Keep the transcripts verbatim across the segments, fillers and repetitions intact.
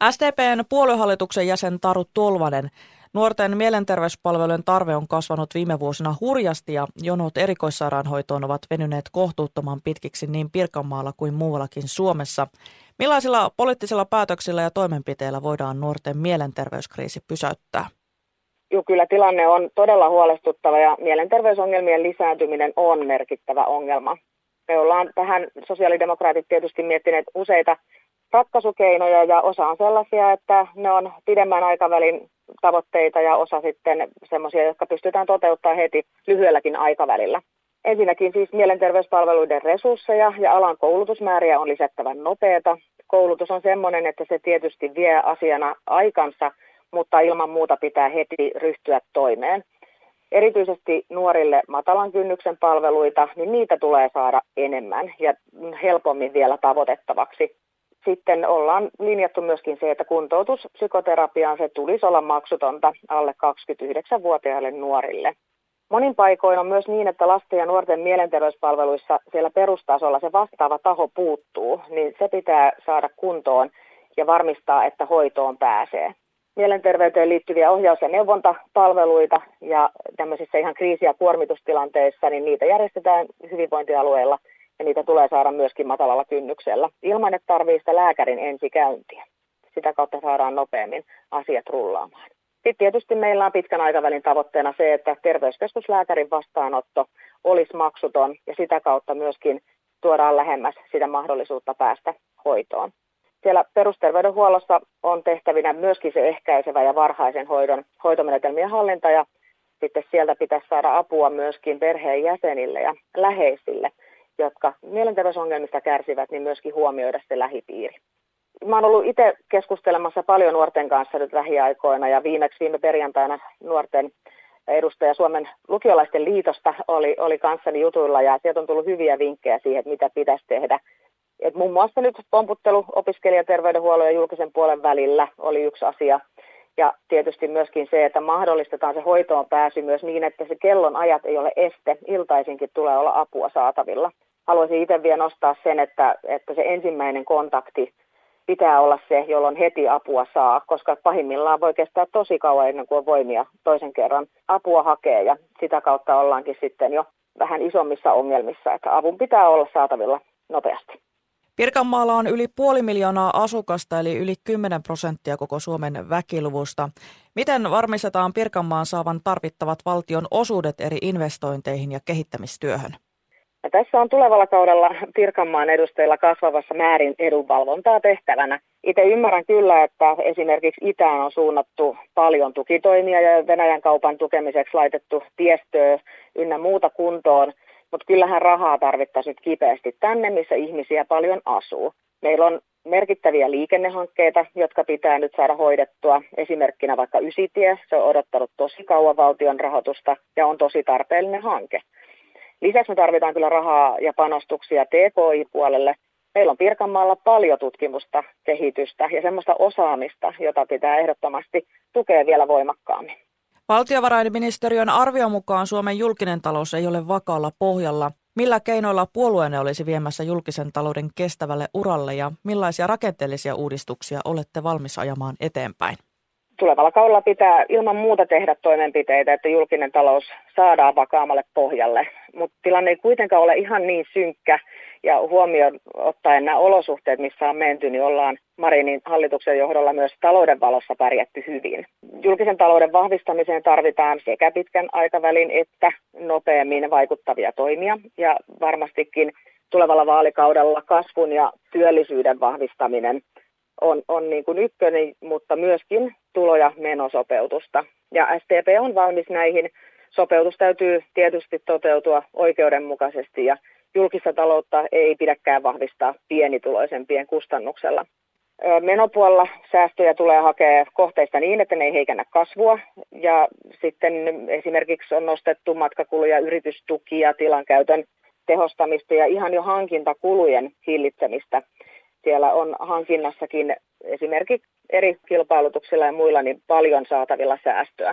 S D P:n puoluehallituksen jäsen Taru Tolvanen. Nuorten mielenterveyspalvelujen tarve on kasvanut viime vuosina hurjasti ja jonot erikoissairaanhoitoon ovat venyneet kohtuuttoman pitkiksi niin Pirkanmaalla kuin muuallakin Suomessa. Millaisilla poliittisilla päätöksillä ja toimenpiteillä voidaan nuorten mielenterveyskriisi pysäyttää? Joo, kyllä tilanne on todella huolestuttava ja mielenterveysongelmien lisääntyminen on merkittävä ongelma. Me ollaan tähän sosiaalidemokraatit tietysti miettineet useita ratkaisukeinoja ja osa on sellaisia, että ne on pidemmän aikavälin tavoitteita ja osa sitten semmoisia, jotka pystytään toteuttamaan heti lyhyelläkin aikavälillä. Ensinnäkin siis mielenterveyspalveluiden resursseja ja alan koulutusmääriä on lisättävän nopeata. Koulutus on semmoinen, että se tietysti vie asiana aikansa, mutta ilman muuta pitää heti ryhtyä toimeen. Erityisesti nuorille matalan kynnyksen palveluita, niin niitä tulee saada enemmän ja helpommin vielä tavoitettavaksi. Sitten ollaan linjattu myöskin se, että kuntoutuspsykoterapiaan se tulisi olla maksutonta alle kaksikymmentäyhdeksänvuotiaille nuorille. Monin paikoin on myös niin, että lasten ja nuorten mielenterveyspalveluissa siellä perustasolla se vastaava taho puuttuu, niin se pitää saada kuntoon ja varmistaa, että hoitoon pääsee. Mielenterveyteen liittyviä ohjaus- ja neuvontapalveluita ja tämmöisissä ihan kriisi- ja kuormitustilanteissa, niin niitä järjestetään hyvinvointialueilla ja niitä tulee saada myöskin matalalla kynnyksellä ilman, että tarvitsee sitä lääkärin ensikäyntiä. Sitä kautta saadaan nopeammin asiat rullaamaan. Sitten tietysti meillä on pitkän aikavälin tavoitteena se, että terveyskeskuslääkärin vastaanotto olisi maksuton ja sitä kautta myöskin tuodaan lähemmäs sitä mahdollisuutta päästä hoitoon. Siellä perusterveydenhuollossa on tehtävinä myöskin se ehkäisevä ja varhaisen hoidon hoitomenetelmien hallinta ja sitten sieltä pitäisi saada apua myöskin perheen jäsenille ja läheisille, jotka mielenterveysongelmista kärsivät, niin myöskin huomioida se lähipiiri. Mä oon ollut itse keskustelemassa paljon nuorten kanssa nyt lähiaikoina ja viimeksi viime perjantaina nuorten edustaja Suomen lukiolaisten liitosta oli, oli kanssani jutuilla ja sieltä on tullut hyviä vinkkejä siihen, että mitä pitäisi tehdä. Et muun muassa nyt pomputtelu opiskelijaterveydenhuollon ja julkisen puolen välillä oli yksi asia. Ja tietysti myöskin se, että mahdollistetaan se hoitoon pääsy myös niin, että se kellon ajat ei ole este. Iltaisinkin tulee olla apua saatavilla. Haluaisin itse vielä nostaa sen, että, että se ensimmäinen kontakti pitää olla se, jolloin heti apua saa, koska pahimmillaan voi kestää tosi kauan ennen kuin on voimia toisen kerran apua hakee ja sitä kautta ollaankin sitten jo vähän isommissa ongelmissa, että avun pitää olla saatavilla nopeasti. Pirkanmaalla on yli puoli miljoonaa asukasta, eli yli kymmenen prosenttia koko Suomen väkiluvusta. Miten varmistetaan Pirkanmaan saavan tarvittavat valtion osuudet eri investointeihin ja kehittämistyöhön? Ja tässä on tulevalla kaudella Pirkanmaan edustajilla kasvavassa määrin edunvalvontaa tehtävänä. Itse ymmärrän kyllä, että esimerkiksi itään on suunnattu paljon tukitoimia ja Venäjän kaupan tukemiseksi laitettu tiestöä ynnä muuta kuntoon. Mutta kyllähän rahaa tarvittaisiin nyt kipeästi tänne, missä ihmisiä paljon asuu. Meillä on merkittäviä liikennehankkeita, jotka pitää nyt saada hoidettua. Esimerkkinä vaikka Ysitie, se on odottanut tosi kauan valtion rahoitusta ja on tosi tarpeellinen hanke. Lisäksi me tarvitaan kyllä rahaa ja panostuksia T K I-puolelle. Meillä on Pirkanmaalla paljon tutkimusta, kehitystä ja semmoista osaamista, jota pitää ehdottomasti tukea vielä voimakkaammin. Valtiovarainministeriön arvion mukaan Suomen julkinen talous ei ole vakaalla pohjalla. Millä keinoilla puolueenne olisi viemässä julkisen talouden kestävälle uralle ja millaisia rakenteellisia uudistuksia olette valmis ajamaan eteenpäin? Tulevalla kaudella pitää ilman muuta tehdä toimenpiteitä, että julkinen talous saadaan vakaammalle pohjalle, mutta tilanne ei kuitenkaan ole ihan niin synkkä ja huomioon ottaen nämä olosuhteet, missä on menty, niin ollaan Marinin hallituksen johdolla myös talouden valossa pärjätty hyvin. Julkisen talouden vahvistamiseen tarvitaan sekä pitkän aikavälin että nopeammin vaikuttavia toimia ja varmastikin tulevalla vaalikaudella kasvun ja työllisyyden vahvistaminen on, on niin kuin ykkönen, mutta myöskin tulo- ja menosopeutusta. Ja S D P on valmis näihin. Sopeutus täytyy tietysti toteutua oikeudenmukaisesti ja julkista taloutta ei pidäkään vahvistaa pienituloisempien kustannuksella. Menopuolella säästöjä tulee hakea kohteista niin, että ne ei heikennä kasvua. Ja sitten esimerkiksi on nostettu matkakuluja, yritystukia, tilankäytön tehostamista ja ihan jo hankintakulujen hillitsemistä. Siellä on hankinnassakin esimerkiksi eri kilpailutuksilla ja muilla niin paljon saatavilla säästöä.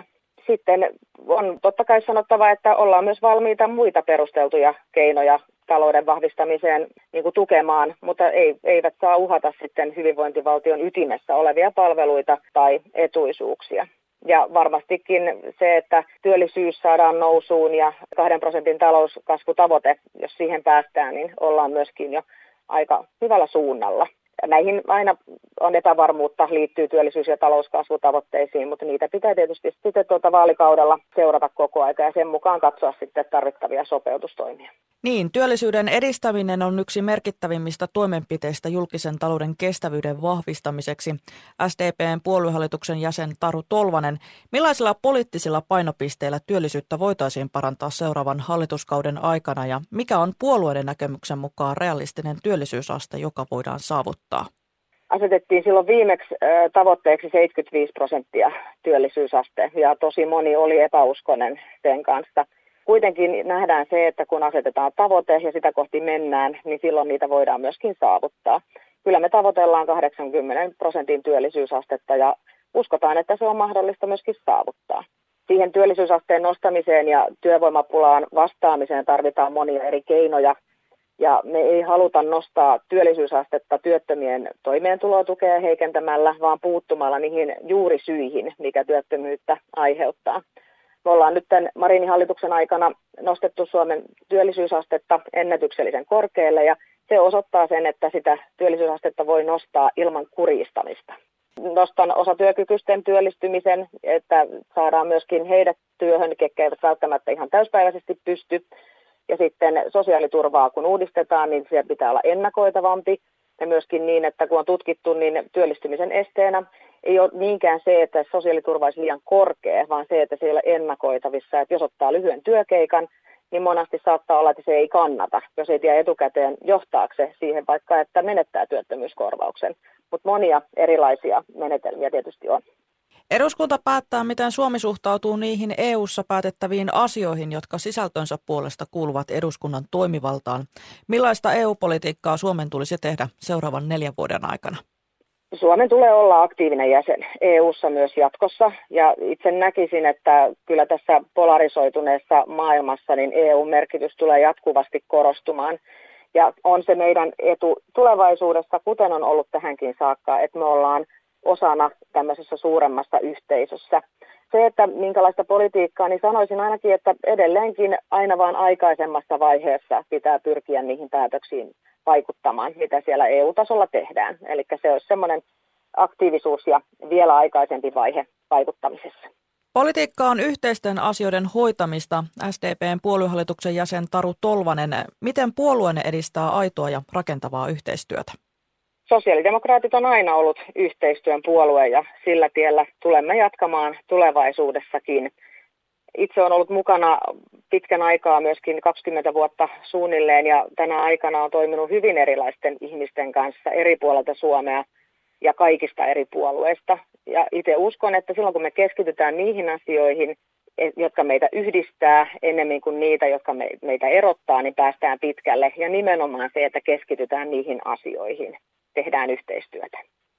sitten on totta kai sanottava, että ollaan myös valmiita muita perusteltuja keinoja talouden vahvistamiseen niin kuin tukemaan, mutta ei, eivät saa uhata sitten hyvinvointivaltion ytimessä olevia palveluita tai etuisuuksia. Ja varmastikin se, että työllisyys saadaan nousuun ja kahden prosentin talouskasvutavoite, jos siihen päästään, niin ollaan myöskin jo aika hyvällä suunnalla. Näihin aina on epävarmuutta, liittyy työllisyys- ja talouskasvutavoitteisiin, mutta niitä pitää tietysti sitten tuota vaalikaudella seurata koko aika ja sen mukaan katsoa sitten tarvittavia sopeutustoimia. Niin, työllisyyden edistäminen on yksi merkittävimmistä toimenpiteistä julkisen talouden kestävyyden vahvistamiseksi. S D P:n puoluehallituksen jäsen Taru Tolvanen, millaisilla poliittisilla painopisteillä työllisyyttä voitaisiin parantaa seuraavan hallituskauden aikana ja mikä on puolueiden näkemyksen mukaan realistinen työllisyysaste, joka voidaan saavuttaa? Asetettiin silloin viimeksi tavoitteeksi seitsemänkymmentäviisi prosenttia työllisyysaste ja tosi moni oli epäuskonen sen kanssa. Kuitenkin nähdään se, että kun asetetaan tavoite ja sitä kohti mennään, niin silloin niitä voidaan myöskin saavuttaa. Kyllä me tavoitellaan kahdeksankymmentä prosentin työllisyysastetta ja uskotaan, että se on mahdollista myöskin saavuttaa. Siihen työllisyysasteen nostamiseen ja työvoimapulaan vastaamiseen tarvitaan monia eri keinoja. Ja me ei haluta nostaa työllisyysastetta työttömien toimeentulotukea heikentämällä, vaan puuttumalla niihin juurisyihin, mikä työttömyyttä aiheuttaa. Me ollaan nyt tämän Marinin hallituksen aikana nostettu Suomen työllisyysastetta ennätyksellisen korkealle ja se osoittaa sen, että sitä työllisyysastetta voi nostaa ilman kurjistamista. Nostan osatyökykyisten työllistymisen, että saadaan myöskin heidät työhön, ketkä eivät välttämättä ihan täyspäiväisesti pysty. Ja sitten sosiaaliturvaa kun uudistetaan, niin se pitää olla ennakoitavampi. Ja myöskin niin, että kun on tutkittu, niin työllistymisen esteenä ei ole niinkään se, että sosiaaliturva olisi liian korkea, vaan se, että se ei ole ennakoitavissa. Että jos ottaa lyhyen työkeikan, niin monasti saattaa olla, että se ei kannata, jos ei tiedä etukäteen johtaako se siihen vaikka, että menettää työttömyyskorvauksen. Mutta monia erilaisia menetelmiä tietysti on. Eduskunta päättää, miten Suomi suhtautuu niihin E U:ssa päätettäviin asioihin, jotka sisältönsä puolesta kuuluvat eduskunnan toimivaltaan. Millaista E U-politiikkaa Suomen tulisi tehdä seuraavan neljän vuoden aikana? Suomen tulee olla aktiivinen jäsen E U:ssa myös jatkossa ja itse näkisin, että kyllä tässä polarisoituneessa maailmassa niin E U-merkitys tulee jatkuvasti korostumaan. Ja on se meidän etu tulevaisuudessa, kuten on ollut tähänkin saakka, että me ollaan osana tämmöisessä suuremmassa yhteisössä. Se, että minkälaista politiikkaa, niin sanoisin ainakin, että edelleenkin aina vaan aikaisemmassa vaiheessa pitää pyrkiä niihin päätöksiin vaikuttamaan, mitä siellä E U-tasolla tehdään. Eli se olisi semmoinen aktiivisuus ja vielä aikaisempi vaihe vaikuttamisessa. Politiikka on yhteisten asioiden hoitamista. S D P:n puoluehallituksen jäsen Taru Tolvanen, miten puolueenne edistää aitoa ja rakentavaa yhteistyötä? Sosiaalidemokraatit on aina ollut yhteistyön puolue ja sillä tiellä tulemme jatkamaan tulevaisuudessakin. Itse olen ollut mukana pitkän aikaa myöskin kaksikymmentä vuotta suunnilleen ja tänä aikana on toiminut hyvin erilaisten ihmisten kanssa eri puolilta Suomea ja kaikista eri puolueista. Ja itse uskon, että silloin kun me keskitytään niihin asioihin, jotka meitä yhdistää ennemmin kuin niitä, jotka meitä erottaa, niin päästään pitkälle. Ja nimenomaan se, että keskitytään niihin asioihin, tehdään yhteistyötä.